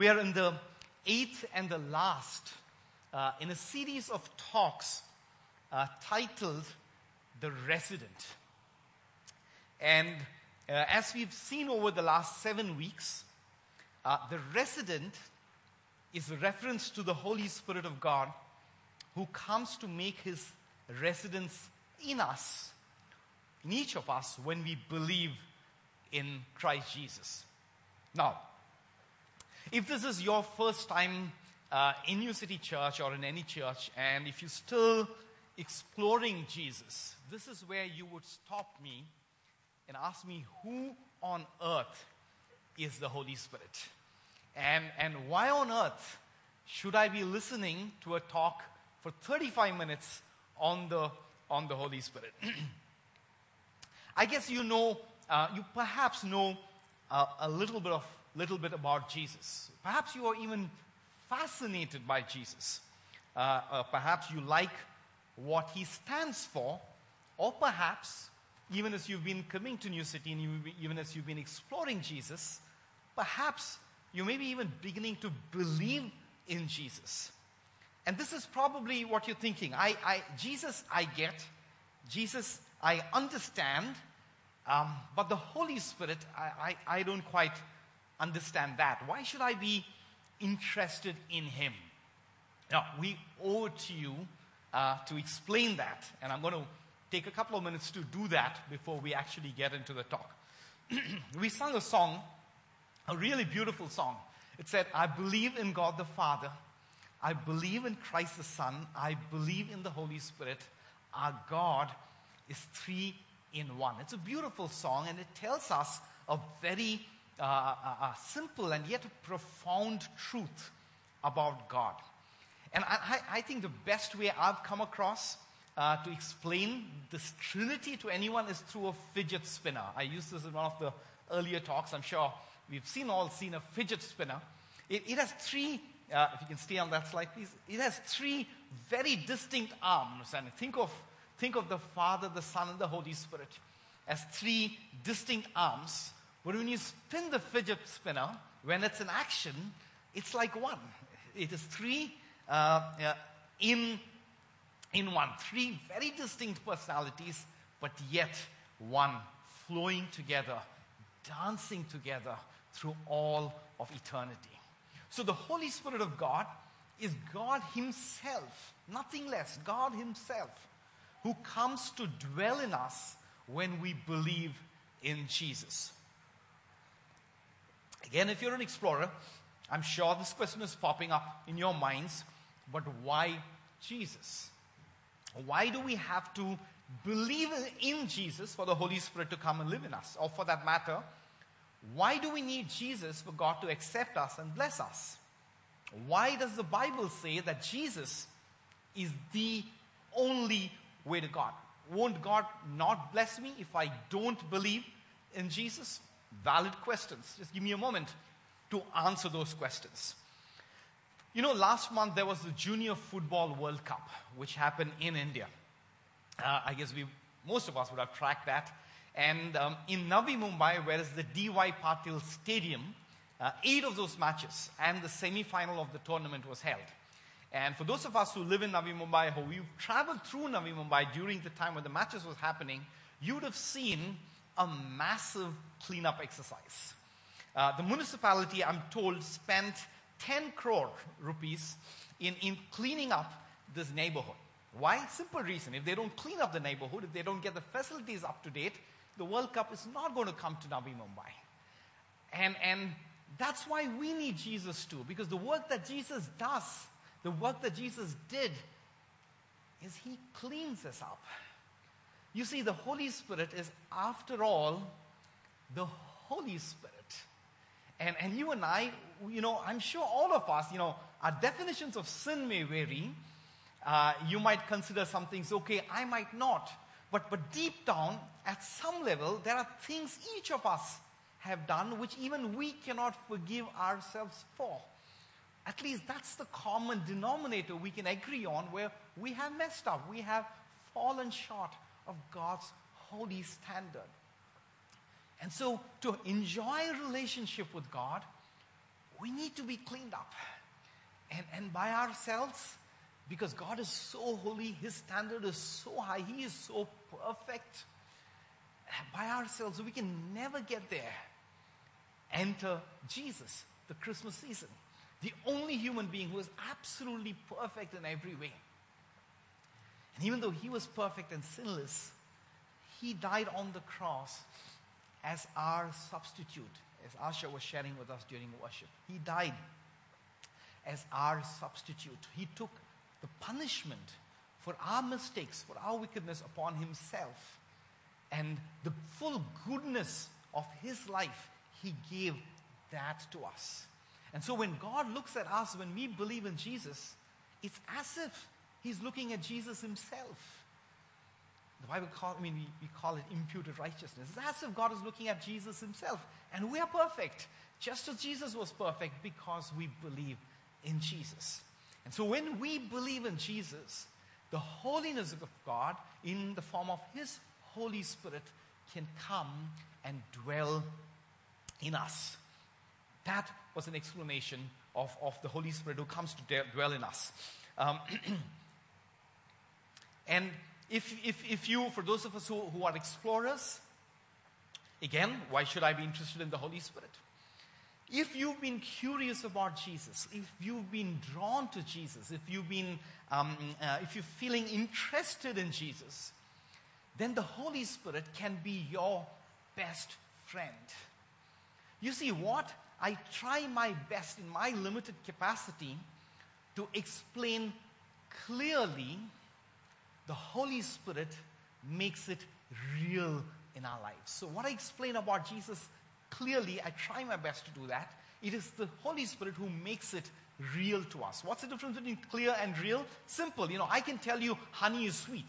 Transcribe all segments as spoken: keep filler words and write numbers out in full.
We are in the eighth and the last uh, in a series of talks uh, titled The Resident. And uh, as we've seen over the last seven weeks, uh, the resident is a reference to the Holy Spirit of God who comes to make his residence in us, in each of us, when we believe in Christ Jesus. Now, if this is your first time uh, in New City Church or in any church, and if you're still exploring Jesus, this is where you would stop me and ask me, who on earth is the Holy Spirit? And, and why on earth should I be listening to a talk for thirty-five minutes on the, on the Holy Spirit? I guess you know, uh, you perhaps know uh, a little bit of little bit about Jesus. Perhaps you are even fascinated by Jesus. Uh, uh, perhaps you like what he stands for, or perhaps even as you've been coming to New City and you, even as you've been exploring Jesus, perhaps you may be even beginning to believe in Jesus. And this is probably what you're thinking. I, I, Jesus, I get. Jesus, I understand. Um, but the Holy Spirit, I, I, I don't quite understand that. Why should I be interested in him? Now, we owe it to you uh, to explain that. And I'm going to take a couple of minutes to do that before we actually get into the talk. We sung a song, a really beautiful song. It said, I believe in God the Father. I believe in Christ the Son. I believe in the Holy Spirit. Our God is three in one. It's a beautiful song, and it tells us a very uh, a, a simple and yet profound truth about God. And I, I think the best way I've come across uh, to explain this Trinity to anyone is through a fidget spinner. I used this in one of the earlier talks. I'm sure we've seen all seen a fidget spinner. It, it has three, uh, if you can stay on that slide, please. It has three very distinct arms. And think of, think of the Father, the Son, and the Holy Spirit as three distinct arms. But when you spin the fidget spinner, when it's in action, it's like one. It is three uh, uh, in, in one. Three very distinct personalities, but yet one, flowing together, dancing together through all of eternity. So the Holy Spirit of God is God himself, nothing less, God himself, who comes to dwell in us when we believe in Jesus. Again, if you're an explorer, I'm sure this question is popping up in your minds, but why Jesus? Why do we have to believe in Jesus for the Holy Spirit to come and live in us? Or for that matter, why do we need Jesus for God to accept us and bless us? Why does the Bible say that Jesus is the only way to God? Won't God not bless me if I don't believe in Jesus? Valid questions. Just give me a moment to answer those questions. You know, last month there was the Junior Football World Cup, which happened in India. Uh, I guess we, most of us would have tracked that. And um, in Navi Mumbai, where is the D Y Patil Stadium, uh, eight of those matches and the semi-final of the tournament was held. And for those of us who live in Navi Mumbai, who we've traveled through Navi Mumbai during the time when the matches was happening, you would have seen a massive cleanup exercise. Uh, the municipality, I'm told, spent ten crore rupees in, in cleaning up this neighborhood. Why? Simple reason. If they don't clean up the neighborhood, if they don't get the facilities up to date, the World Cup is not going to come to Navi Mumbai. And, and that's why we need Jesus too, because the work that Jesus does, the work that Jesus did, is he cleans us up. You see, the Holy Spirit is, after all, the Holy Spirit. And, and you and I, you know, I'm sure all of us, you know, our definitions of sin may vary. Uh, you might consider some things okay, I might not. But, but deep down, at some level, there are things each of us have done which even we cannot forgive ourselves for. At least that's the common denominator we can agree on, where we have messed up. We have fallen short of God's holy standard. And so to enjoy a relationship with God, we need to be cleaned up. And, and by ourselves, because God is so holy, His standard is so high, He is so perfect. By ourselves, we can never get there. Enter Jesus, the Christmas season. The only human being who is absolutely perfect in every way. And even though He was perfect and sinless, He died on the cross as our substitute, as Asha was sharing with us during worship. He died as our substitute. He took the punishment for our mistakes, for our wickedness upon Himself. And the full goodness of His life, He gave that to us. And so when God looks at us, when we believe in Jesus, it's as if He's looking at Jesus Himself. The Bible call, I mean, we, we call it imputed righteousness. It's as if God is looking at Jesus Himself. And we are perfect, just as Jesus was perfect, because we believe in Jesus. And so when we believe in Jesus, the holiness of God in the form of His Holy Spirit can come and dwell in us. That was an explanation of, of the Holy Spirit who comes to de- dwell in us. Um, and if, if, if you, for those of us who, who are explorers, again, why should I be interested in the Holy Spirit? If you've been curious about Jesus, if you've been drawn to Jesus, if you've been, um, uh, if you're feeling interested in Jesus, then the Holy Spirit can be your best friend. You see, what I try my best in my limited capacity to explain clearly, the Holy Spirit makes it real in our lives. So what I explain about Jesus clearly, I try my best to do that. It is the Holy Spirit who makes it real to us. What's the difference between clear and real? Simple. You know, I can tell you honey is sweet.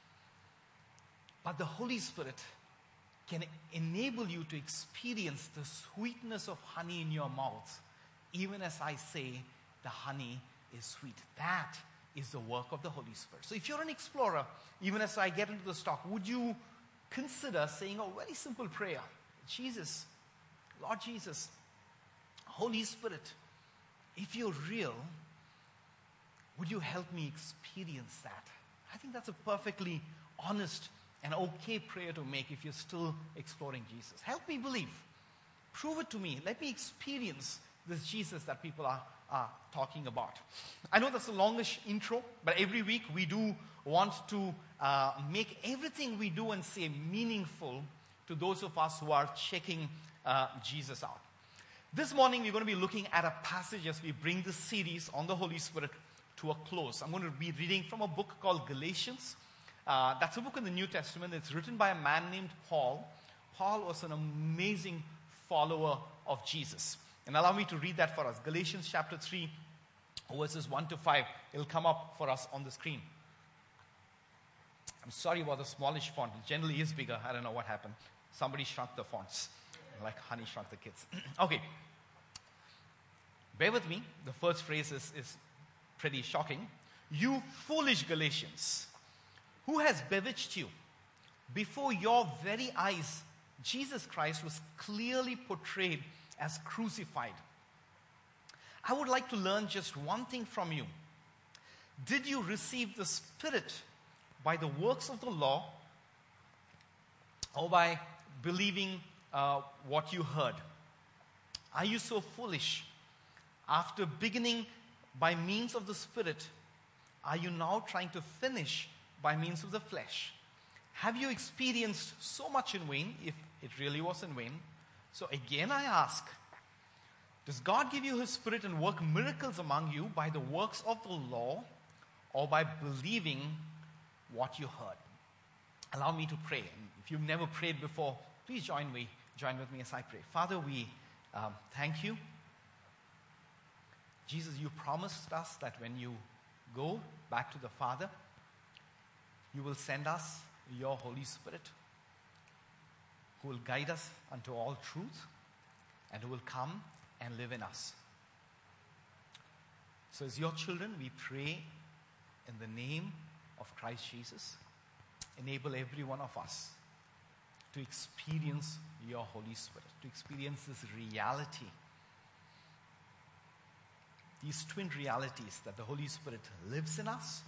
But the Holy Spirit can enable you to experience the sweetness of honey in your mouth, even as I say the honey is sweet. That is the work of the Holy Spirit. So if you're an explorer, even as I get into the talk, would you consider saying a very simple prayer? Jesus, Lord Jesus, Holy Spirit, if you're real, would you help me experience that? I think that's a perfectly honest and okay prayer to make if you're still exploring Jesus. Help me believe. Prove it to me. Let me experience this Jesus that people are, are talking about. I know that's a longish intro, but every week we do want to uh, make everything we do and say meaningful to those of us who are checking uh, Jesus out. This morning we're going to be looking at a passage as we bring this series on the Holy Spirit to a close. I'm going to be reading from a book called Galatians. Uh, that's a book in the New Testament. It's written by a man named Paul. Paul was an amazing follower of Jesus. And allow me to read that for us. Galatians chapter three, verses one to five. It'll come up for us on the screen. I'm sorry about the smallish font. It generally is bigger. I don't know what happened. Somebody shrunk the fonts. Like honey shrunk the kids. Okay. Bear with me. The first phrase is, is pretty shocking. You foolish Galatians, who has bewitched you? Before your very eyes, Jesus Christ was clearly portrayed as crucified. I would like to learn just one thing from you. Did you receive the Spirit by the works of the law or by believing uh, what you heard? Are you so foolish? After beginning by means of the Spirit, are you now trying to finish by means of the flesh? Have you experienced so much in vain, if it really was in vain? So again I ask, does God give you His Spirit and work miracles among you by the works of the law or by believing what you heard? Allow me to pray. And if you've never prayed before, please join me, join with me as I pray. Father, we um, thank you. Jesus, you promised us that when you go back to the Father, you will send us your Holy Spirit, who will guide us unto all truth and who will come and live in us. So as your children, we pray in the name of Christ Jesus, enable every one of us to experience your Holy Spirit, to experience this reality these twin realities that the Holy Spirit lives in us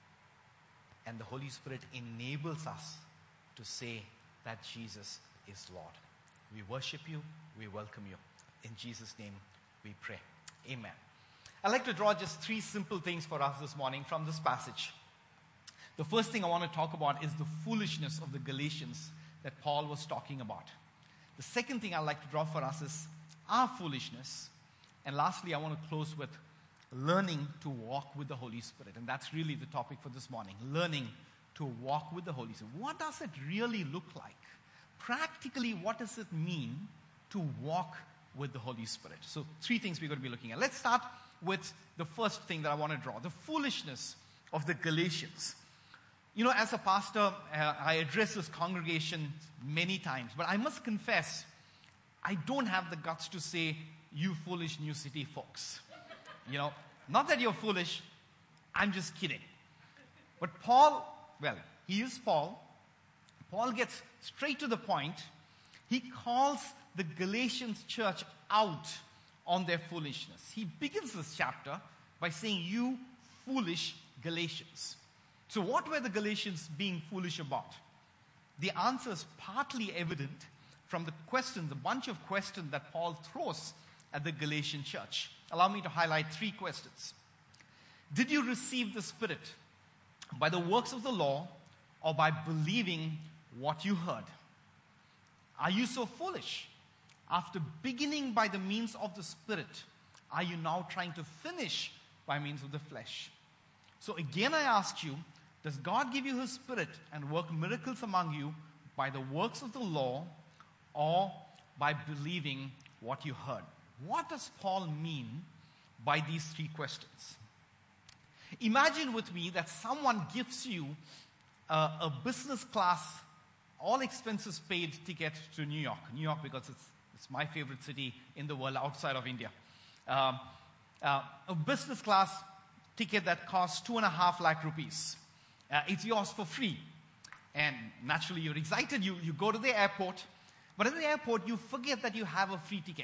and the Holy Spirit enables us to say that Jesus is Lord. We worship you. We welcome you. In Jesus' name we pray. Amen. I'd like to draw just three simple things for us this morning from this passage. The first thing I want to talk about is the foolishness of the Galatians that Paul was talking about. The second thing I'd like to draw for us is our foolishness. And lastly, I want to close with learning to walk with the Holy Spirit. And that's really the topic for this morning. Learning to walk with the Holy Spirit. What does it really look like? Practically, what does it mean to walk with the Holy Spirit? So three things we're going to be looking at. Let's start with the first thing that I want to draw. The foolishness of the Galatians. You know, as a pastor, uh, I address this congregation many times. But I must confess, I don't have the guts to say, you foolish New City folks. You know, not that you're foolish, I'm just kidding. But Paul, well, he is Paul. Paul gets straight to the point. He calls the Galatians church out on their foolishness. He begins this chapter by saying, you foolish Galatians. So what were the Galatians being foolish about? The answer is partly evident from the questions, the bunch of questions that Paul throws at the Galatian church. Allow me to highlight three questions. Did you receive the Spirit by the works of the law or by believing what you heard? Are you so foolish? After beginning by the means of the Spirit, are you now trying to finish by means of the flesh? So again I ask you, does God give you His Spirit and work miracles among you by the works of the law or by believing what you heard? What does Paul mean by these three questions? Imagine with me that someone gives you a, a business class, all expenses paid ticket to New York. New York because it's, it's my favorite city in the world outside of India. Um, uh, a business class ticket that costs two and a half lakh rupees. Uh, it's yours for free. And naturally you're excited, you, you go to the airport, but at the airport you forget that you have a free ticket.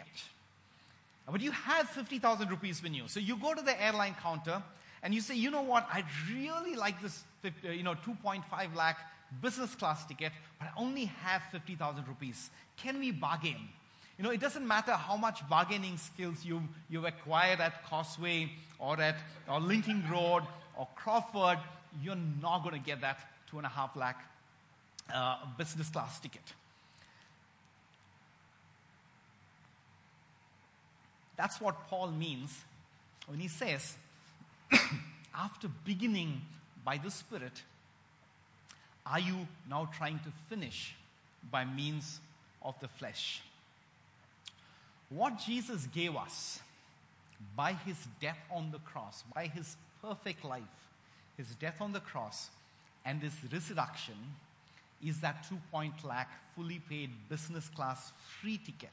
But you have fifty thousand rupees with you. So you go to the airline counter and you say, you know what, I'd really like this you know, two point five lakh business class ticket, but I only have fifty thousand rupees. Can we bargain? You know, it doesn't matter how much bargaining skills you, you've acquired at Causeway or at or Linking Road or Crawford, you're not going to get that two and a half lakh uh, business class ticket. That's what Paul means when he says, after beginning by the Spirit, are you now trying to finish by means of the flesh? What Jesus gave us by His death on the cross, by His perfect life, His death on the cross, and His resurrection is that two point lakh fully paid business class free ticket.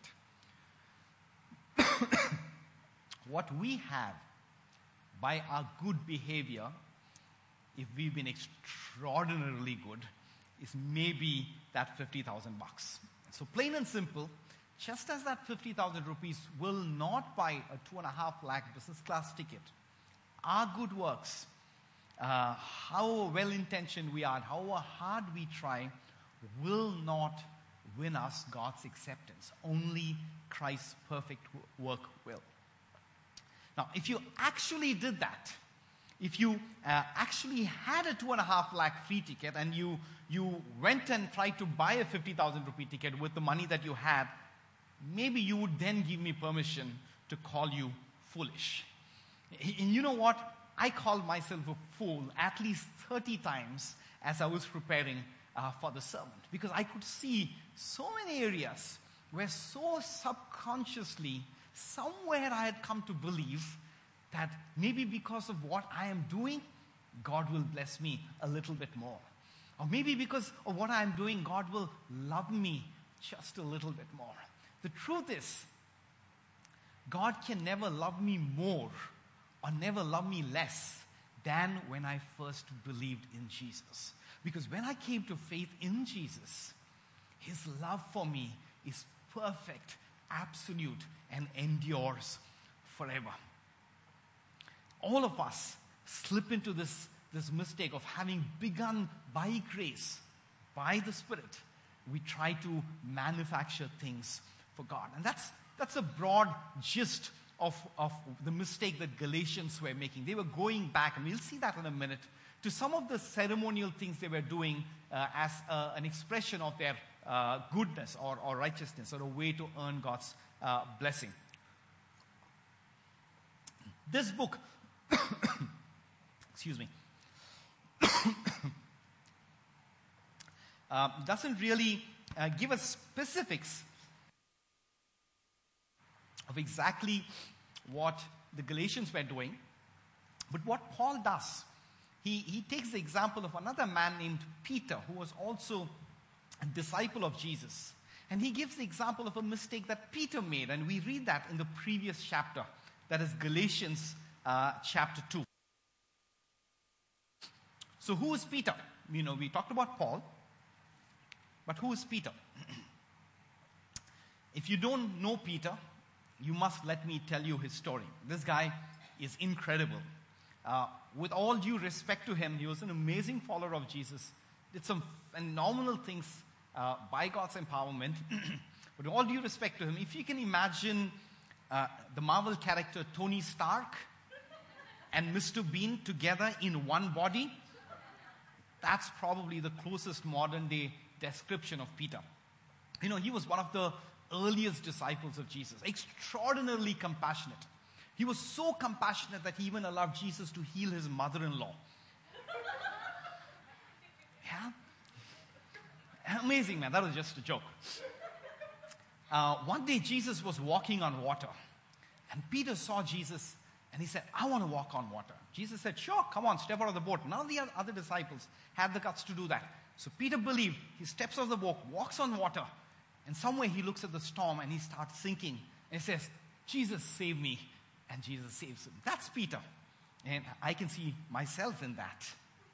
What we have by our good behavior, if we've been extraordinarily good, is maybe that fifty thousand bucks. So plain and simple, just as that fifty thousand rupees will not buy a two and a half lakh business class ticket, our good works, uh, how well-intentioned we are, how hard we try, will not win us God's acceptance. Only Christ's perfect work will. Now, if you actually did that, if you uh, actually had a two and a half lakh free ticket and you, you went and tried to buy a fifty thousand rupee ticket with the money that you had, maybe you would then give me permission to call you foolish. And you know what? I called myself a fool at least thirty times as I was preparing uh, for the sermon, because I could see so many areas where so subconsciously, somewhere I had come to believe that maybe because of what I am doing, God will bless me a little bit more. Or maybe because of what I am doing, God will love me just a little bit more. The truth is, God can never love me more or never love me less than when I first believed in Jesus. Because when I came to faith in Jesus, His love for me is perfect, absolute, and endures forever. all of us slip into this, this mistake of having begun by grace, by the Spirit. We try to manufacture things for God. And that's, that's a broad gist of, of the mistake that Galatians were making. They were going back, and we'll see that in a minute, to some of the ceremonial things they were doing uh, as uh, an expression of their uh, goodness or, or righteousness, or a way to earn God's uh, blessing. This book, excuse me, uh, doesn't really uh, give us specifics of exactly what the Galatians were doing. But what Paul does, he, he takes the example of another man named Peter, who was also a disciple of Jesus. And he gives the example of a mistake that Peter made. And we read that in the previous chapter. That is Galatians uh, chapter two. So who is Peter? You know, we talked about Paul. But who is Peter? If you don't know Peter, you must let me tell you his story. This guy is incredible. Uh, with all due respect to him, he was an amazing follower of Jesus. Did some phenomenal things uh, by God's empowerment. But with all due respect to him, if you can imagine uh, the Marvel character Tony Stark and Mister Bean together in one body, that's probably the closest modern day description of Peter. You know, he was one of the earliest disciples of Jesus, extraordinarily compassionate. He was so compassionate that he even allowed Jesus to heal his mother-in-law. Yeah? Amazing, man. That was just a joke. Uh, one day, Jesus was walking on water. And Peter saw Jesus, and he said, I want to walk on water. Jesus said, sure, come on, step out of the boat. None of the other disciples had the guts to do that. So Peter believed. He steps out of the boat, walks on water. And somewhere he looks at the storm and he starts sinking. And he says, Jesus, save me. And Jesus saves him. That's Peter. And I can see myself in that.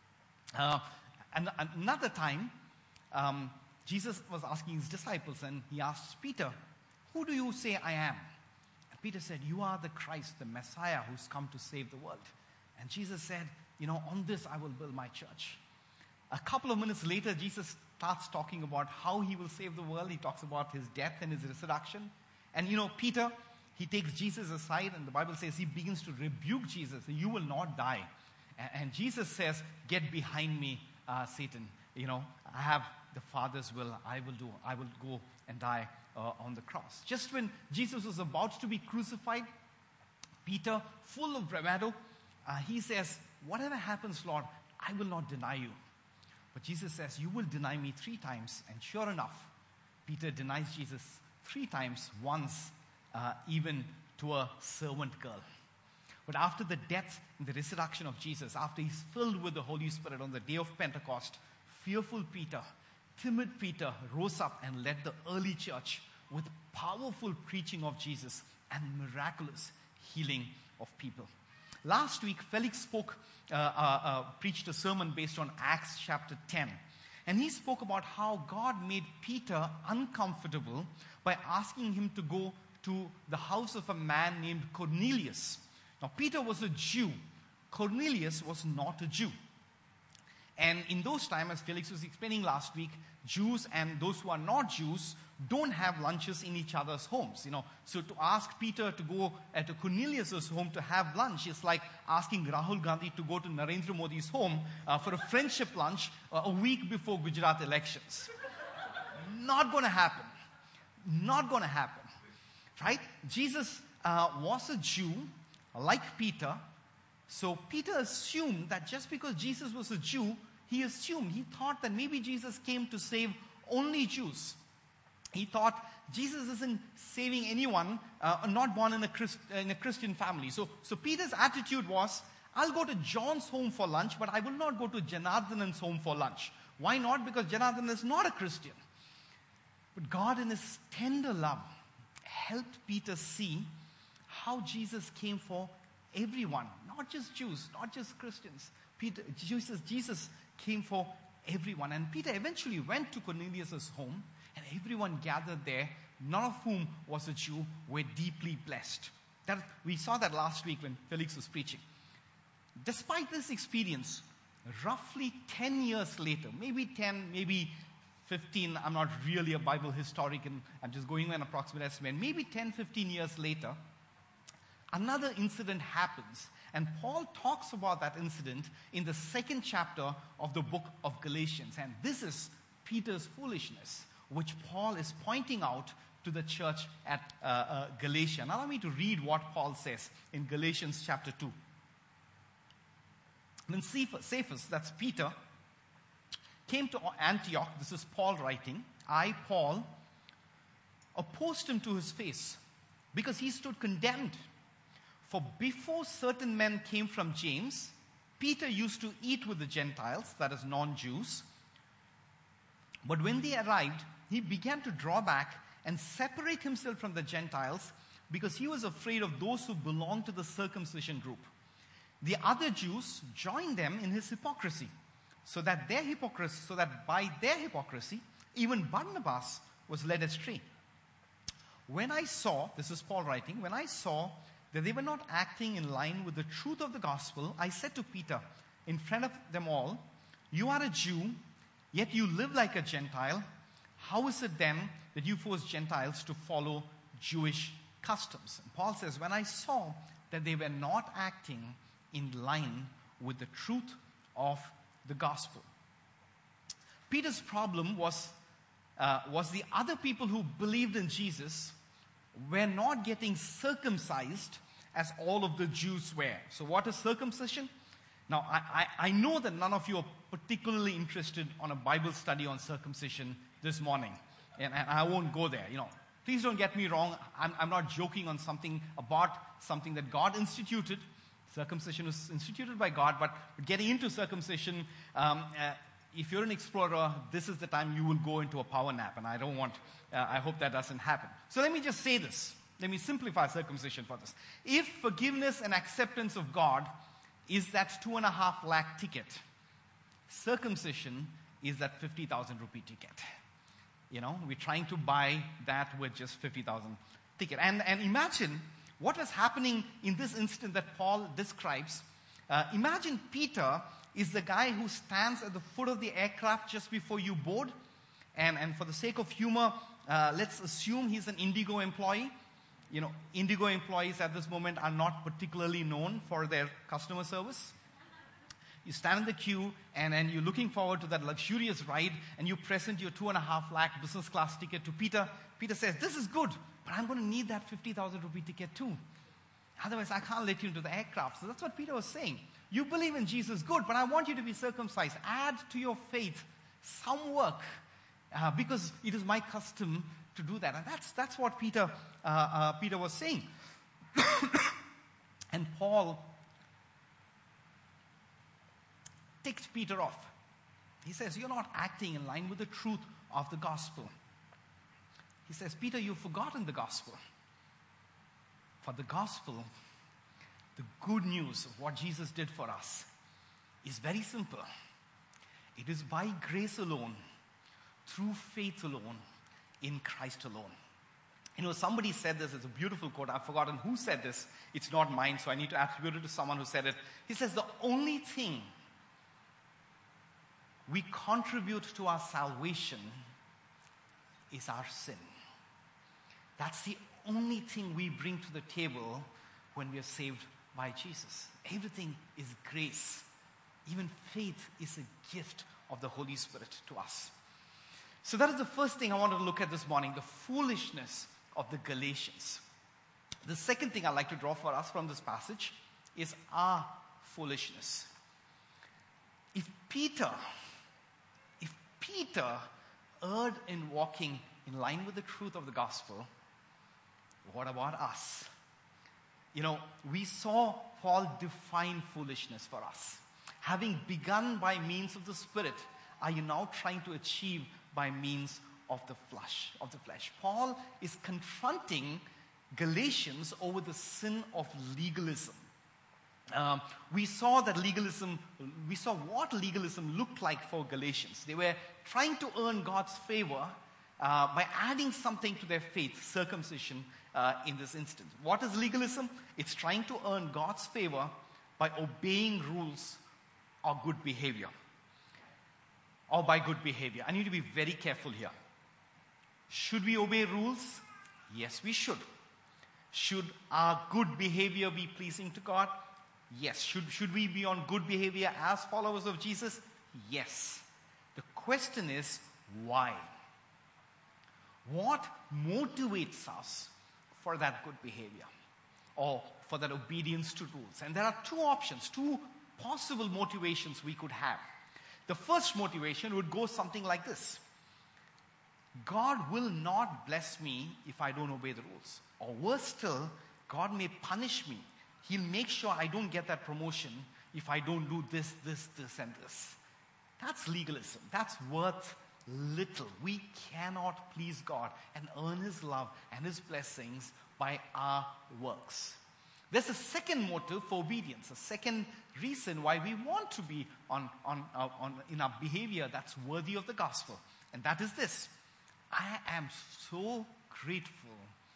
Uh, and another time, um, Jesus was asking his disciples, and he asked Peter, who do you say I am? And Peter said, you are the Christ, the Messiah who's come to save the world. And Jesus said, you know, on this I will build my church. A couple of minutes later, Jesus starts talking about how he will save the world. He talks about his death and his resurrection. And you know, Peter, he takes Jesus aside, and the Bible says he begins to rebuke Jesus. You will not die. And, and Jesus says, get behind me, uh, Satan. You know, I have the Father's will. I will do. I will go and die uh, on the cross. Just when Jesus was about to be crucified, Peter, full of bravado, uh, he says, whatever happens, Lord, I will not deny you. But Jesus says, you will deny me three times. And sure enough, Peter denies Jesus three times, once uh, even to a servant girl. But after the death and the resurrection of Jesus, after he's filled with the Holy Spirit on the day of Pentecost, fearful Peter, timid Peter rose up and led the early church with powerful preaching of Jesus and miraculous healing of people. Last week, Felix spoke, uh, uh, uh, preached a sermon based on Acts chapter ten. And he spoke about how God made Peter uncomfortable by asking him to go to the house of a man named Cornelius. Now, Peter was a Jew. Cornelius was not a Jew. And in those times, as Felix was explaining last week, Jews and those who are not Jews don't have lunches in each other's homes. You know, so to ask Peter to go uh, to Cornelius' home to have lunch is like asking Rahul Gandhi to go to Narendra Modi's home uh, for a friendship lunch uh, a week before Gujarat elections. Not going to happen. Not going to happen. Right? Jesus uh, was a Jew, like Peter. So Peter assumed that just because Jesus was a Jew, he assumed, he thought that maybe Jesus came to save only Jews. He thought Jesus isn't saving anyone uh, not born in a, Christ, in a Christian family. So, so Peter's attitude was, I'll go to John's home for lunch, but I will not go to Janardhanan's home for lunch. Why not? Because Janardhan is not a Christian. But God in his tender love helped Peter see how Jesus came for everyone, not just Jews, not just Christians. Peter, Jesus, Jesus came for everyone. And Peter eventually went to Cornelius' home, and everyone gathered there, none of whom was a Jew, were deeply blessed. That, we saw that last week when Felix was preaching. despite this experience, roughly ten years later, maybe ten, maybe fifteen, I'm not really a Bible historian, I'm just going by an approximate estimate, maybe ten, fifteen years later, another incident happens. And Paul talks about that incident in the second chapter of the book of Galatians. And this is Peter's foolishness, which Paul is pointing out to the church at uh, uh, Galatia. Now, allow me to read what Paul says in Galatians chapter two. When Cephas, that's Peter, came to Antioch, this is Paul writing, I, Paul, opposed him to his face because he stood condemned. For before certain men came from James, Peter used to eat with the Gentiles, that is non-Jews. But when they arrived, he began to draw back and separate himself from the Gentiles because he was afraid of those who belonged to the circumcision group. The other Jews joined them in his hypocrisy, so that their hypocrisy, so that by their hypocrisy, even Barnabas was led astray. When I saw, this is Paul writing, when I saw that they were not acting in line with the truth of the gospel, I said to Peter, in front of them all, you are a Jew, yet you live like a Gentile. How is it then that you force Gentiles to follow Jewish customs? And Paul says, when I saw that they were not acting in line with the truth of the gospel. Peter's problem was, uh, was the other people who believed in Jesus were not getting circumcised as all of the Jews were. So what is circumcision? Now, I, I, I know that none of you are particularly interested on a Bible study on circumcision this morning. And, and I won't go there, you know. Please don't get me wrong. I'm, I'm not joking on something about something that God instituted. Circumcision was instituted by God, but getting into circumcision, um, uh, if you're an explorer, this is the time you will go into a power nap, and I don't want, uh, I hope that doesn't happen. So let me just say this. Let me simplify circumcision for this. If forgiveness and acceptance of God is that two and a half lakh ticket, circumcision is that fifty thousand rupee ticket. You know, we're trying to buy that with just fifty thousand ticket. And, and imagine what was happening in this instant that Paul describes. Uh, imagine Peter is the guy who stands at the foot of the aircraft just before you board. And, and for the sake of humor, uh, let's assume he's an Indigo employee. You know, Indigo employees at this moment are not particularly known for their customer service. You stand in the queue, and, and you're looking forward to that luxurious ride, and you present your two and a half lakh business class ticket to Peter. Peter says, this is good, but I'm going to need that fifty thousand rupee ticket too. Otherwise, I can't let you into the aircraft. So that's what Peter was saying. You believe in Jesus, good, but I want you to be circumcised. Add to your faith some work, uh, because it is my custom to do that. And that's, that's what Peter, uh, uh, Peter was saying. And Paul ticked Peter off. He says, you're not acting in line with the truth of the gospel. He says, Peter, you've forgotten the gospel. For the gospel, the good news of what Jesus did for us is very simple. It is by grace alone, through faith alone, in Christ alone. You know, somebody said this, it's a beautiful quote, I've forgotten who said this, it's not mine, so I need to attribute it to someone who said it. He says, the only thing we contribute to our salvation is our sin. That's the only thing we bring to the table when we are saved by Jesus. Everything is grace. Even faith is a gift of the Holy Spirit to us. So that is the first thing I want to look at this morning, the foolishness of the Galatians. The second thing I'd like to draw for us from this passage is our foolishness. If Peter, if Peter erred in walking in line with the truth of the gospel, what about us? You know, we saw Paul define foolishness for us. Having begun by means of the Spirit, are you now trying to achieve by means of the flesh, of the flesh? Paul is confronting Galatians over the sin of legalism. Um, we saw that legalism, we saw what legalism looked like for Galatians. They were trying to earn God's favor uh, by adding something to their faith, circumcision uh, in this instance. What is legalism? It's trying to earn God's favor by obeying rules or good behavior. Or by good behavior. I need to be very careful here. Should we obey rules? Yes, we should. Should our good behavior be pleasing to God? Yes. Should, should we be on good behavior as followers of Jesus? Yes. The question is, why? What motivates us for that good behavior or for that obedience to rules? And there are two options, two possible motivations we could have. The first motivation would go something like this. God will not bless me if I don't obey the rules. Or worse still, God may punish me. He'll make sure I don't get that promotion if I don't do this, this, this, and this. That's legalism. That's worth little. We cannot please God and earn His love and His blessings by our works. There's a second motive for obedience, a second reason why we want to be on, on, uh, on in our behavior that's worthy of the gospel. And that is this. I am so grateful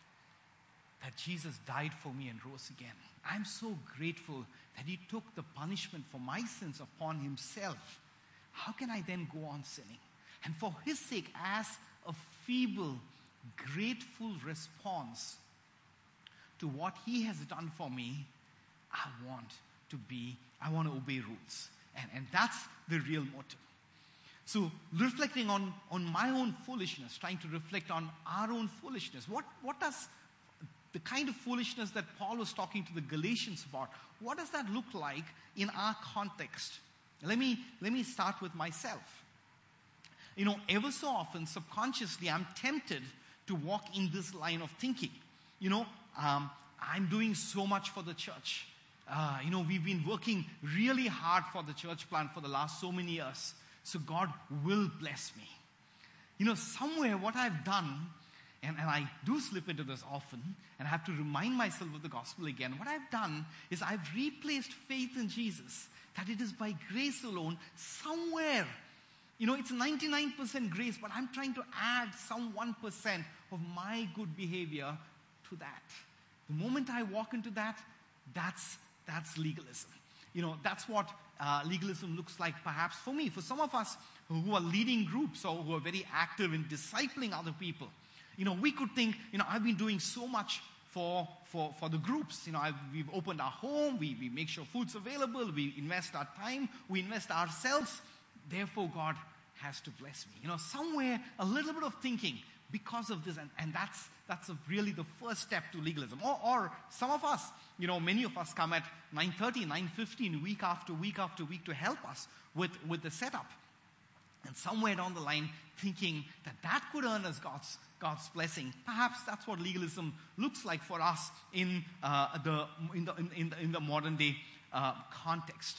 that Jesus died for me and rose again. I'm so grateful that He took the punishment for my sins upon Himself. How can I then go on sinning? And for His sake, as a feeble, grateful response to what He has done for me, I want to be, I want to obey rules. And, and that's the real motive. So reflecting on, on my own foolishness, trying to reflect on our own foolishness. What, what does the kind of foolishness that Paul was talking to the Galatians about, what does that look like in our context? Let me, let me start with myself. You know, ever so often, subconsciously, I'm tempted to walk in this line of thinking. You know, um, I'm doing so much for the church. Uh, you know, we've been working really hard for the church plant for the last so many years. So God will bless me. You know, somewhere what I've done, and, and I do slip into this often, and I have to remind myself of the gospel again. What I've done is I've replaced faith in Jesus, that it is by grace alone, somewhere. You know, it's ninety-nine percent grace, but I'm trying to add some one percent of my good behavior to that. The moment I walk into that, that's, that's legalism. You know, that's what uh, legalism looks like perhaps for me. For some of us who are leading groups or who are very active in discipling other people, you know, we could think, you know, I've been doing so much for for, for the groups. You know, I've, we've opened our home, we, we make sure food's available, we invest our time, we invest ourselves. Therefore, God has to bless me. You know, somewhere a little bit of thinking because of this, and, and that's that's a really the first step to legalism. Or, or some of us, you know, many of us come at nine thirty, nine fifteen, week after week after week to help us with, with the setup. And somewhere down the line, thinking that that could earn us God's, God's blessing. Perhaps that's what legalism looks like for us in, uh, the, in, the, in, the, in the modern day uh, context.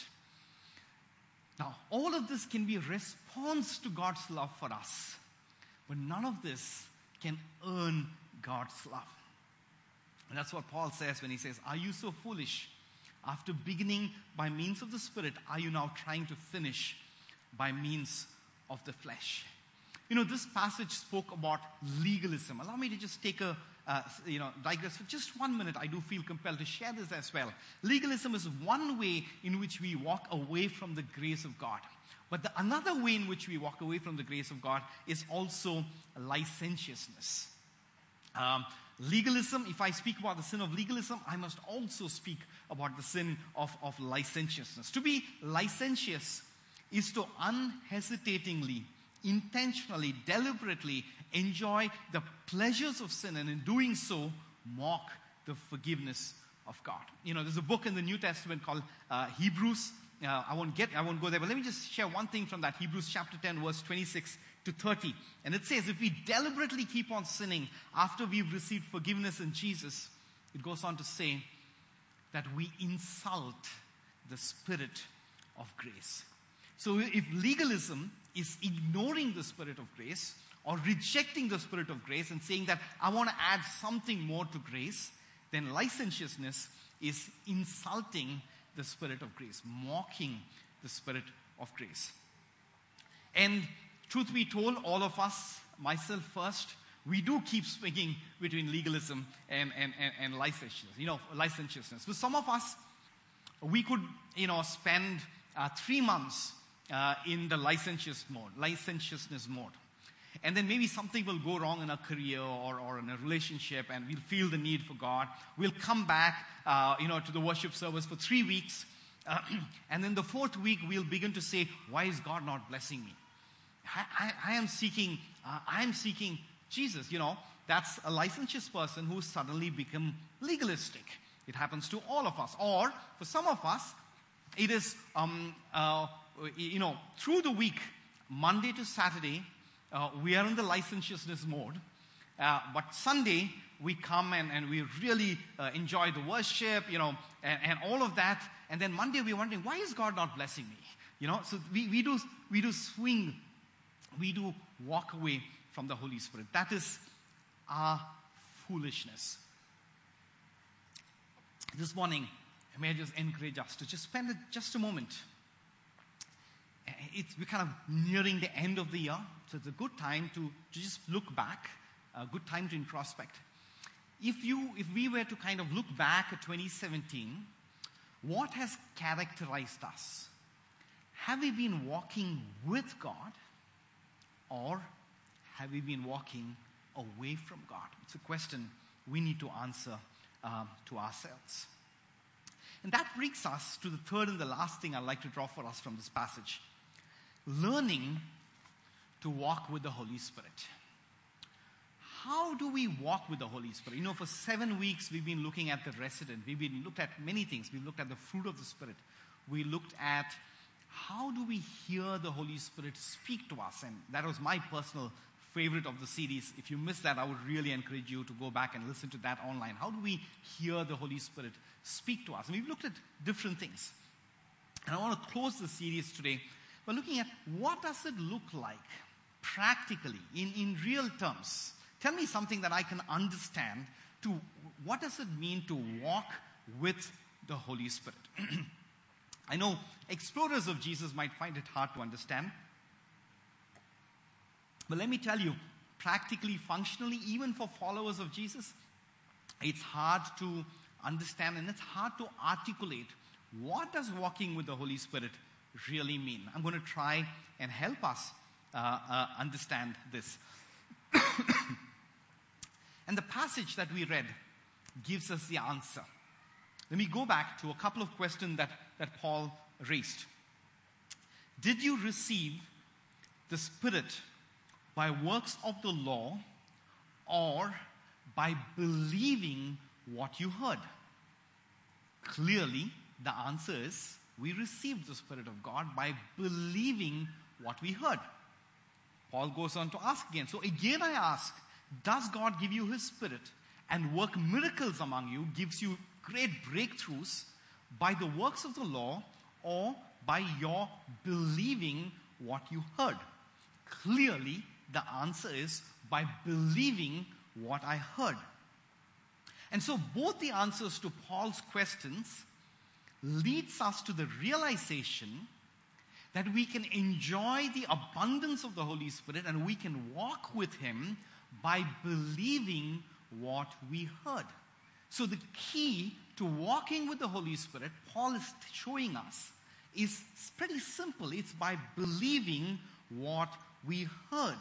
Now, all of this can be a response to God's love for us. But none of this can earn God's love. And that's what Paul says when he says, are you so foolish? After beginning by means of the Spirit, are you now trying to finish by means of the flesh? You know, this passage spoke about legalism. Allow me to just take a, uh, you know, digress for just one minute. I do feel compelled to share this as well. Legalism is one way in which we walk away from the grace of God. But the, another way in which we walk away from the grace of God is also licentiousness. Um, legalism, if I speak about the sin of legalism, I must also speak about the sin of, of licentiousness. To be licentious is to unhesitatingly, intentionally, deliberately enjoy the pleasures of sin, and in doing so, mock the forgiveness of God. You know, there's a book in the New Testament called uh, Hebrews. Uh, I won't get, I won't go there, but let me just share one thing from that. Hebrews chapter ten, verse twenty-six to thirty. And it says, if we deliberately keep on sinning after we've received forgiveness in Jesus, it goes on to say that we insult the Spirit of grace. So if legalism is ignoring the Spirit of grace or rejecting the Spirit of grace and saying that I want to add something more to grace, then licentiousness is insulting the Spirit of grace, mocking the Spirit of grace. And truth be told, all of us, myself first, we do keep swinging between legalism and, and, and, and licentiousness, you know, licentiousness. But some of us, we could, you know, spend uh, three months uh, in the licentious mode, licentiousness mode. And then maybe something will go wrong in a career or, or in a relationship, and we'll feel the need for God. We'll come back, uh, you know, to the worship service for three weeks. Uh, and then the fourth week, we'll begin to say, why is God not blessing me? I, I, I am seeking, uh, I am seeking Jesus. You know, that's a licentious person who's suddenly become legalistic. It happens to all of us. Or for some of us, it is, um, uh, you know, through the week, Monday to Saturday, uh, we are in the licentiousness mode. Uh, but Sunday, we come and, and we really uh, enjoy the worship, you know, and, and all of that. And then Monday, we're wondering, why is God not blessing me? You know, so we, we do we do swing, we do walk away from the Holy Spirit. That is our foolishness. This morning, may I just encourage us to just spend a, just a moment. It's, we're kind of nearing the end of the year, so it's a good time to, to just look back, a good time to introspect. If you, if we were to kind of look back at twenty seventeen, what has characterized us? Have we been walking with God, or have we been walking away from God? It's a question we need to answer um, to ourselves. And that brings us to the third and the last thing I'd like to draw for us from this passage. Learning to walk with the Holy Spirit. How do we walk with the Holy Spirit? You know, for seven weeks we've been looking at the resident. We've been looked at many things. We've looked at the fruit of the Spirit. We looked at how do we hear the Holy Spirit speak to us. And that was my personal favorite of the series. If you missed that, I would really encourage you to go back and listen to that online. How do we hear the Holy Spirit speak to us? And we've looked at different things. And I want to close the series today by looking at what does it look like practically, in, in real terms. Tell me something that I can understand to what does it mean to walk with the Holy Spirit. I know explorers of Jesus might find it hard to understand. But let me tell you, practically, functionally, even for followers of Jesus, it's hard to understand and it's hard to articulate what does walking with the Holy Spirit really mean. I'm going to try and help us uh, uh, understand this. And the passage that we read gives us the answer. Let me go back to a couple of questions that, that Paul raised. Did you receive the Spirit by works of the law or by believing what you heard? Clearly, the answer is we received the Spirit of God by believing what we heard. Paul goes on to ask again. So again I ask, does God give you His Spirit and work miracles among you, gives you great breakthroughs by the works of the law or by your believing what you heard? Clearly, the answer is by believing what I heard. And so both the answers to Paul's questions leads us to the realization that we can enjoy the abundance of the Holy Spirit and we can walk with Him by believing what we heard. So the key to walking with the Holy Spirit, Paul is showing us, is pretty simple. It's by believing what we heard.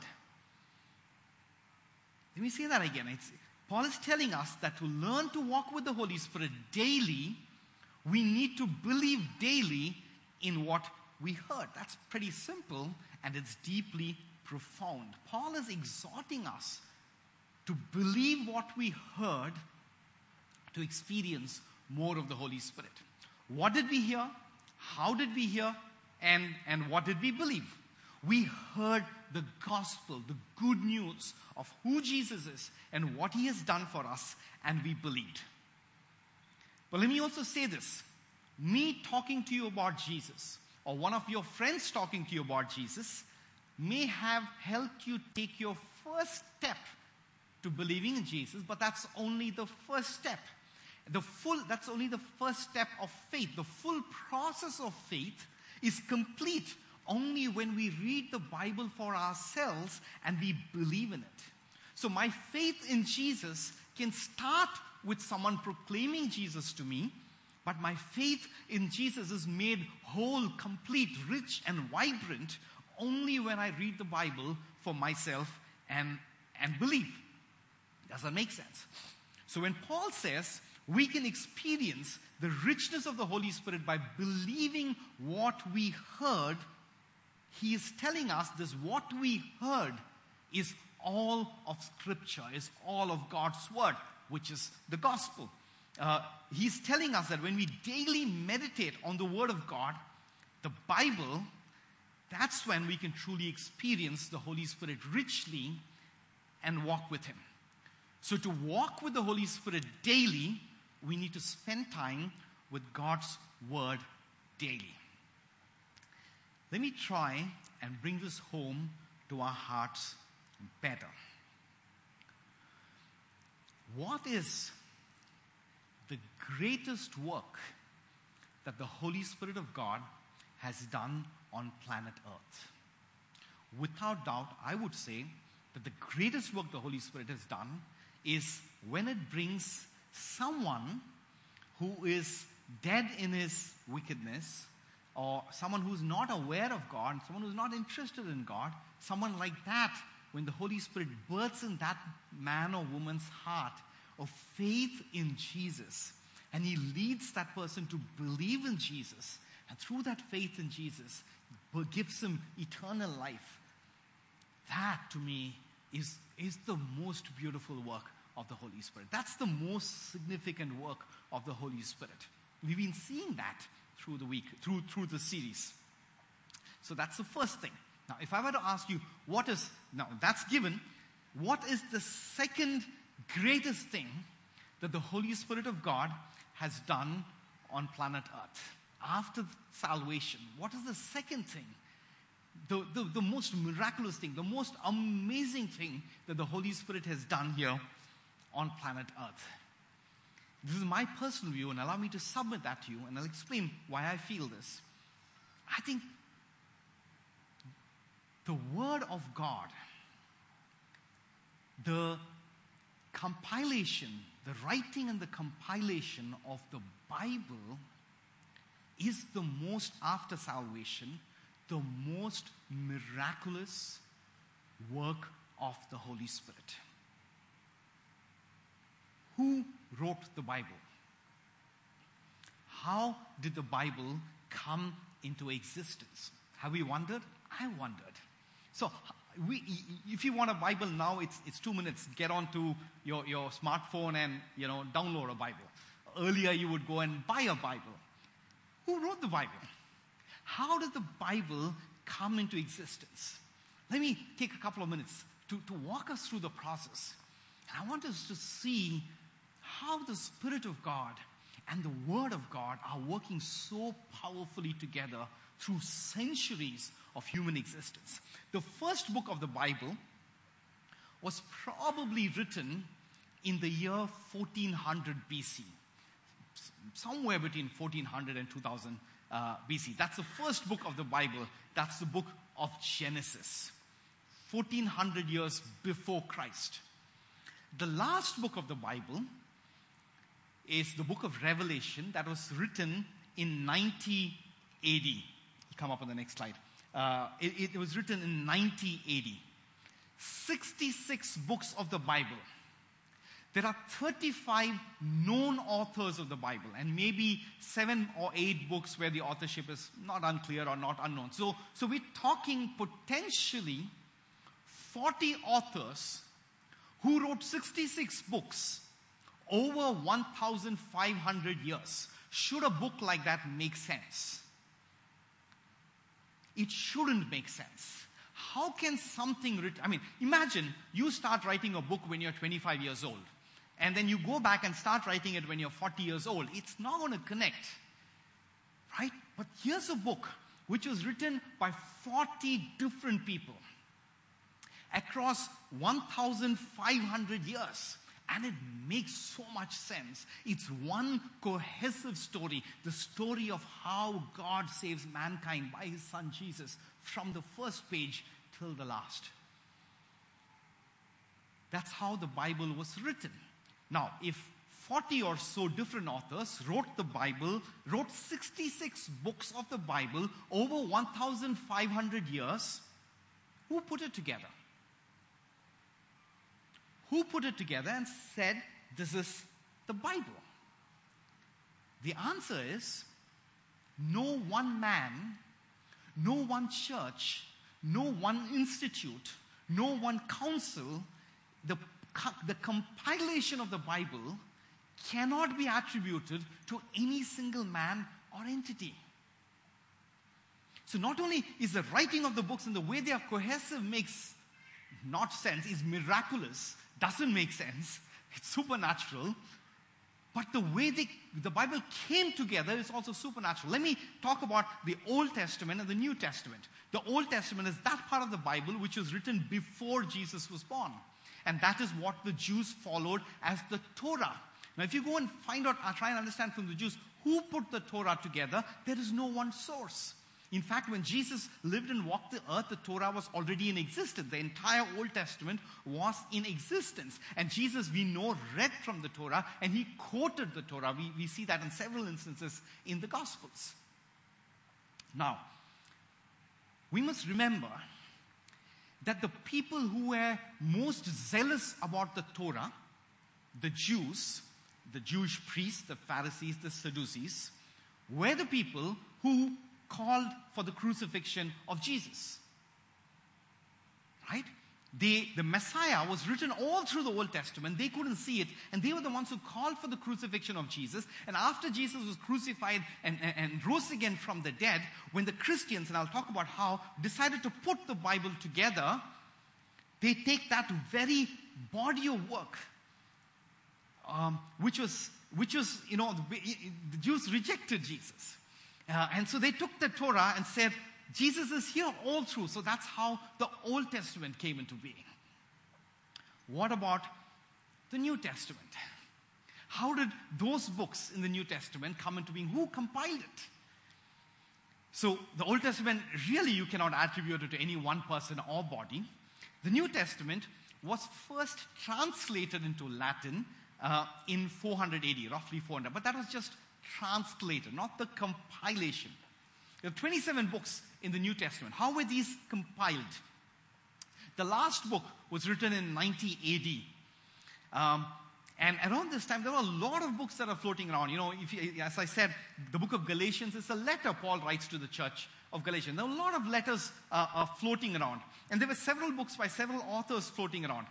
Let me say that again. It's, Paul is telling us that to learn to walk with the Holy Spirit daily, we need to believe daily in what we heard. That's pretty simple and it's deeply profound. Paul is exhorting us to believe what we heard to experience more of the Holy Spirit. What did we hear? How did we hear? And, and what did we believe? We heard the gospel, the good news of who Jesus is and what He has done for us, and we believed. But let me also say this. Me talking to you about Jesus, or one of your friends talking to you about Jesus, may have helped you take your first step to believing in Jesus, but that's only the first step. The full, that's only the first step of faith. The full process of faith is complete only when we read the Bible for ourselves and we believe in it. So my faith in Jesus can start with someone proclaiming Jesus to me, But my faith in Jesus is made whole, complete, rich, and vibrant only when I read the Bible for myself and, and believe. Does that make sense? So when Paul says we can experience the richness of the Holy Spirit by believing what we heard, he is telling us this: what we heard is all of Scripture, is all of God's Word, which is the gospel. Uh, he's telling us that when we daily meditate on the Word of God, the Bible, that's when we can truly experience the Holy Spirit richly and walk with Him. So to walk with the Holy Spirit daily, we need to spend time with God's Word daily. Let me try and bring this home to our hearts better. What is the greatest work that the Holy Spirit of God has done on planet Earth? Without doubt, I would say that the greatest work the Holy Spirit has done is when it brings someone who is dead in his wickedness, or someone who's not aware of God, someone who's not interested in God, someone like that, when the Holy Spirit births in that man or woman's heart of faith in Jesus, and He leads that person to believe in Jesus, and through that faith in Jesus, gives him eternal life. That, to me, is, is the most beautiful work of the Holy Spirit. That's the most significant work of the Holy Spirit. We've been seeing that through the week, through, through the series. So that's the first thing. Now, if I were to ask you, what is, now that's given, what is the second greatest thing that the Holy Spirit of God has done on planet Earth? After salvation, what is the second thing? The, the, the most miraculous thing, the most amazing thing that the Holy Spirit has done here on planet Earth. This is my personal view, and allow me to submit that to you, and I'll explain why I feel this. I think the Word of God, the compilation, the writing and the compilation of the Bible is the most, after salvation, the most miraculous work of the Holy Spirit. Who wrote the Bible? How did the Bible come into existence? Have we wondered? I wondered. So, we, if you want a Bible now, it's, it's two minutes. Get onto your, your smartphone and, you know, download a Bible. Earlier, you would go and buy a Bible. Who wrote the Bible? How did the Bible come into existence? Let me take a couple of minutes to, to walk us through the process. And I want us to see how the Spirit of God and the Word of God are working so powerfully together through centuries of human existence. The first book of the Bible was probably written in the year fourteen hundred B C. Somewhere between fourteen hundred and two thousand uh, B C. That's the first book of the Bible. That's the book of Genesis. fourteen hundred years before Christ. The last book of the Bible is the book of Revelation that was written in ninety A D. Come up on the next slide. Uh, it, it was written in ninety A D. sixty-six books of the Bible. There are thirty-five known authors of the Bible, and maybe seven or eight books where the authorship is not unclear or not unknown. So, so we're talking potentially forty authors who wrote sixty-six books over one thousand five hundred years. Should a book like that make sense? It shouldn't make sense. How can something written, I mean, imagine you start writing a book when you're twenty-five years old, and then you go back and start writing it when you're forty years old. It's not going to connect, right? But here's a book which was written by forty different people across one thousand five hundred years. And it makes so much sense. It's one cohesive story. The story of how God saves mankind by His Son Jesus from the first page till the last. That's how the Bible was written. Now, if forty or so different authors wrote the Bible, wrote sixty-six books of the Bible over one thousand five hundred years. Who put it together? Who put it together and said, this is the Bible? The answer is, no one man, no one church, no one institute, no one council, the, the compilation of the Bible cannot be attributed to any single man or entity. So not only is the writing of the books and the way they are cohesive makes not sense, is miraculous, doesn't make sense, it's supernatural, but the way they, the Bible came together is also supernatural. Let me talk about the Old Testament and the New Testament. The Old Testament is that part of the Bible which was written before Jesus was born. And that is what the Jews followed as the Torah. Now if you go and find out, try and understand from the Jews who put the Torah together, there is no one source. In fact, when Jesus lived and walked the earth, the Torah was already in existence. The entire Old Testament was in existence. And Jesus, we know, read from the Torah and he quoted the Torah. We, we see that in several instances in the Gospels. Now, we must remember that the people who were most zealous about the Torah, the Jews, the Jewish priests, the Pharisees, the Sadducees, were the people who called for the crucifixion of Jesus. Right? They, the Messiah was written all through the Old Testament. They couldn't see it. And they were the ones who called for the crucifixion of Jesus. And after Jesus was crucified and, and, and rose again from the dead, when the Christians, and I'll talk about how, decided to put the Bible together, they take that very body of work, um, which was, which was, you know, the, the Jews rejected Jesus. Uh, and so they took the Torah and said, Jesus is here all through. So that's how the Old Testament came into being. What about the New Testament? How did those books in the New Testament come into being? Who compiled it? So the Old Testament, really you cannot attribute it to any one person or body. The New Testament was first translated into Latin uh, in four hundred A D, roughly four hundred. But that was just translated, not the compilation. There are twenty-seven books in the New Testament. How were these compiled? The last book was written in ninety A D. Um, and around this time, there were a lot of books that are floating around. You know, if you, as I said, the book of Galatians is a letter Paul writes to the church of Galatians. There are a lot of letters uh, uh, floating around. And there were several books by several authors floating around.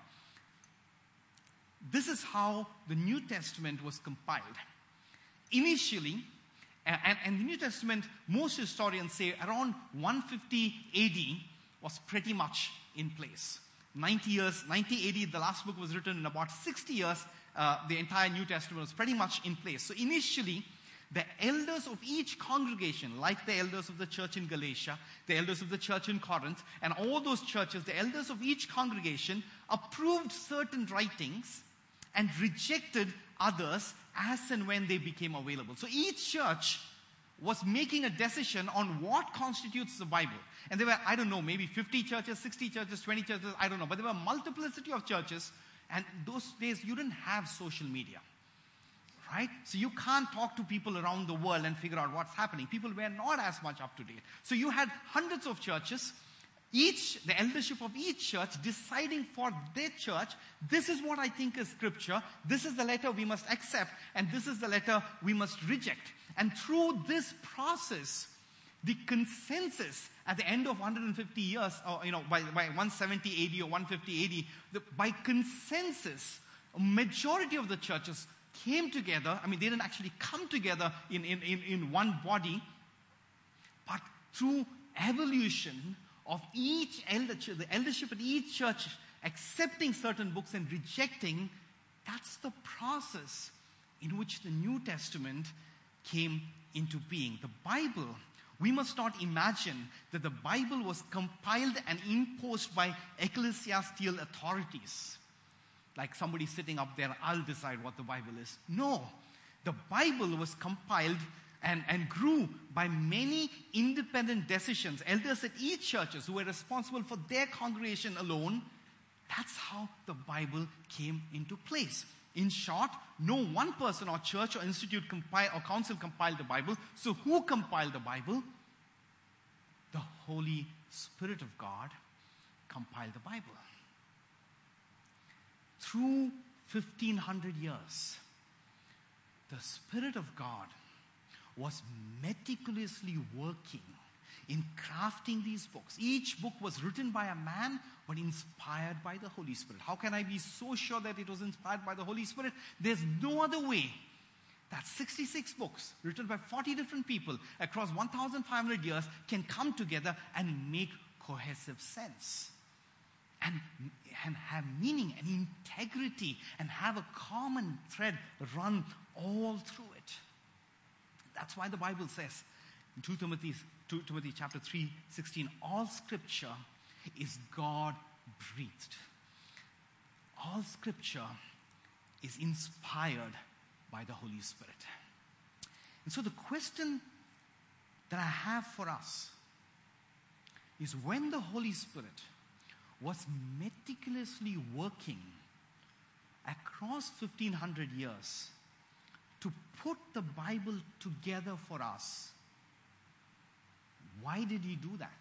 This is how the New Testament was compiled. Initially, and, and the New Testament, most historians say around one fifty A D was pretty much in place. ninety years, ninety A D, the last book was written in about sixty years. Uh, the entire New Testament was pretty much in place. So initially, the elders of each congregation, like the elders of the church in Galatia, the elders of the church in Corinth, and all those churches, the elders of each congregation approved certain writings and rejected others as and when they became available. So each church was making a decision on what constitutes the Bible. And there were, I don't know, maybe fifty churches, sixty churches, twenty churches, I don't know. But there were a multiplicity of churches. And those days, you didn't have social media. Right? So you can't talk to people around the world and figure out what's happening. People were not as much up to date. So you had hundreds of churches. Each, the eldership of each church deciding for their church, this is what I think is scripture, this is the letter we must accept, and this is the letter we must reject. And through this process, the consensus at the end of one hundred fifty years, or you know, by, by one seventy A D or one fifty A D, the, by consensus, a majority of the churches came together. I mean, they didn't actually come together in, in, in, in one body, but through evolution of each elder, the eldership at each church accepting certain books and rejecting, that's the process in which the New Testament came into being. The Bible, we must not imagine that the Bible was compiled and imposed by ecclesiastical authorities. Like somebody sitting up there, I'll decide what the Bible is. No, the Bible was compiled And, and grew by many independent decisions. Elders at each churches who were responsible for their congregation alone. That's how the Bible came into place. In short, no one person or church or institute compile, or council compiled the Bible. So who compiled the Bible? The Holy Spirit of God compiled the Bible. Through fifteen hundred years, the Spirit of God was meticulously working in crafting these books. Each book was written by a man, but inspired by the Holy Spirit. How can I be so sure that it was inspired by the Holy Spirit? There's no other way that sixty-six books written by forty different people across one thousand five hundred years can come together and make cohesive sense and, and have meaning and integrity and have a common thread run all through it. That's why the Bible says in two Timothy, two Timothy chapter three, sixteen, all scripture is God-breathed. All scripture is inspired by the Holy Spirit. And so the question that I have for us is, when the Holy Spirit was meticulously working across fifteen hundred years to put the Bible together for us, why did he do that?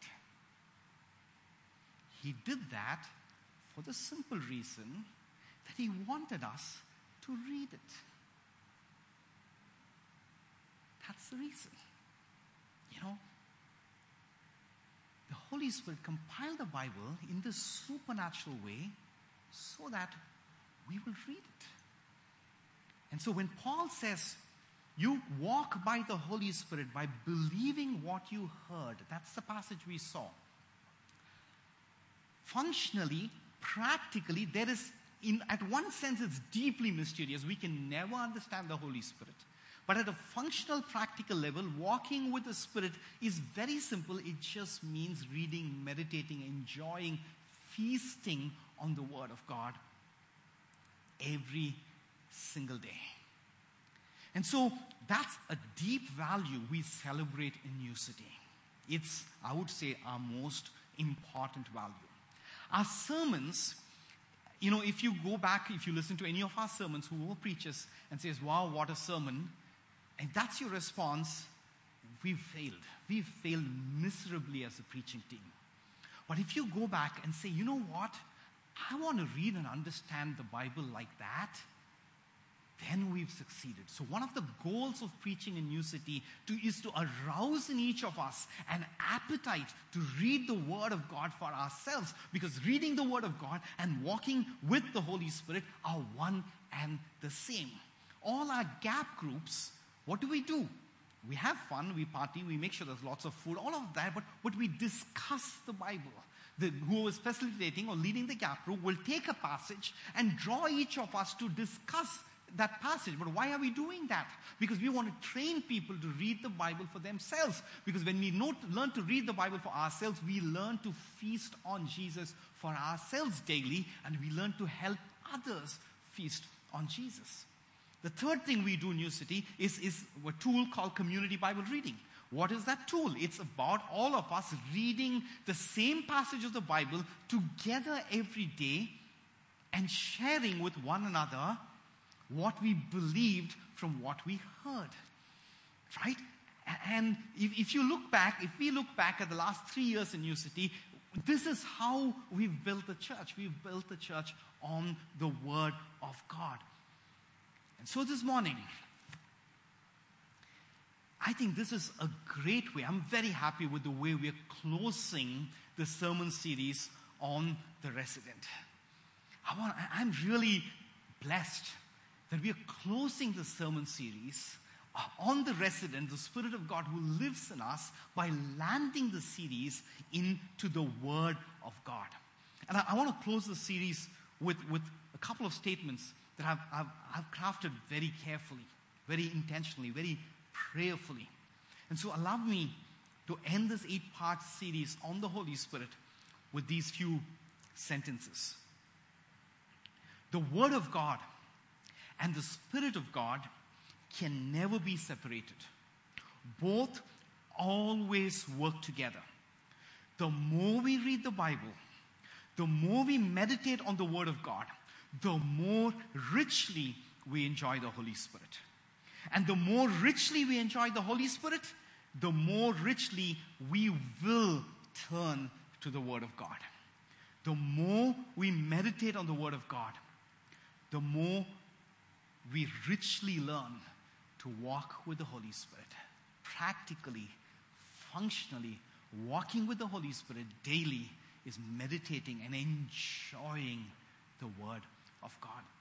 He did that for the simple reason that he wanted us to read it. That's the reason. You know, the Holy Spirit compiled the Bible in this supernatural way so that we will read it. And so when Paul says, you walk by the Holy Spirit by believing what you heard, that's the passage we saw. Functionally, practically, there is, in at one sense, it's deeply mysterious. We can never understand the Holy Spirit. But at a functional, practical level, walking with the Spirit is very simple. It just means reading, meditating, enjoying, feasting on the Word of God every single day. And so that's a deep value we celebrate in New City. It's, I would say, our most important value. Our sermons, you know, if you go back, if you listen to any of our sermons, who preaches and says, wow, what a sermon, and that's your response, we've failed. We've failed miserably as a preaching team. But if you go back and say, you know what, I want to read and understand the Bible like that, then we've succeeded. So one of the goals of preaching in New City to, is to arouse in each of us an appetite to read the Word of God for ourselves. Because reading the Word of God and walking with the Holy Spirit are one and the same. All our gap groups, what do we do? We have fun, we party, we make sure there's lots of food, all of that, but, but we discuss the Bible. The, who is facilitating or leading the gap group will take a passage and draw each of us to discuss that passage. But why are we doing that? Because we want to train people to read the Bible for themselves. Because when we know, learn to read the Bible for ourselves, we learn to feast on Jesus for ourselves daily, and we learn to help others feast on Jesus. The third thing we do in New City is, is a tool called Community Bible Reading. What is that tool? It's about all of us reading the same passage of the Bible together every day and sharing with one another what we believed from what we heard. Right? And if, if you look back, if we look back at the last three years in New City, this is how we've built the church. We've built the church on the Word of God. And so this morning, I think this is a great way. I'm very happy with the way we're closing the sermon series on the resident. I want, I'm really blessed that we are closing the sermon series on the resident, the Spirit of God who lives in us, by landing the series into the Word of God. And I, I want to close the series with, with a couple of statements that I've, I've, I've crafted very carefully, very intentionally, very prayerfully. And so allow me to end this eight-part series on the Holy Spirit with these few sentences. The Word of God and the Spirit of God can never be separated. Both always work together. The more we read the Bible, the more we meditate on the Word of God, the more richly we enjoy the Holy Spirit. And the more richly we enjoy the Holy Spirit, the more richly we will turn to the Word of God. The more we meditate on the Word of God, the more we richly learn to walk with the Holy Spirit. Practically, functionally, walking with the Holy Spirit daily is meditating and enjoying the Word of God.